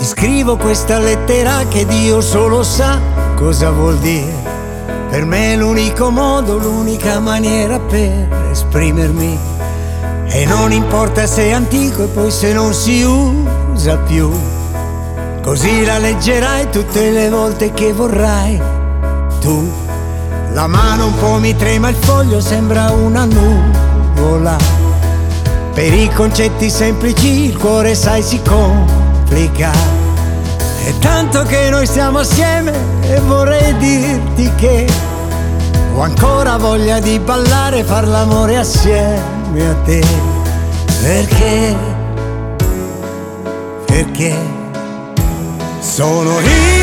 Scrivo questa lettera che Dio solo sa cosa vuol dire. Per me è l'unico modo, l'unica maniera per esprimermi. E non importa se è antico e poi se non si usa più. Così la leggerai tutte le volte che vorrai tu. La mano un po' mi trema, il foglio sembra una nuvola. Per i concetti semplici il cuore sai si complica. È tanto che noi stiamo assieme e vorrei dirti che ho ancora voglia di ballare e far l'amore assieme a te. Perché sono io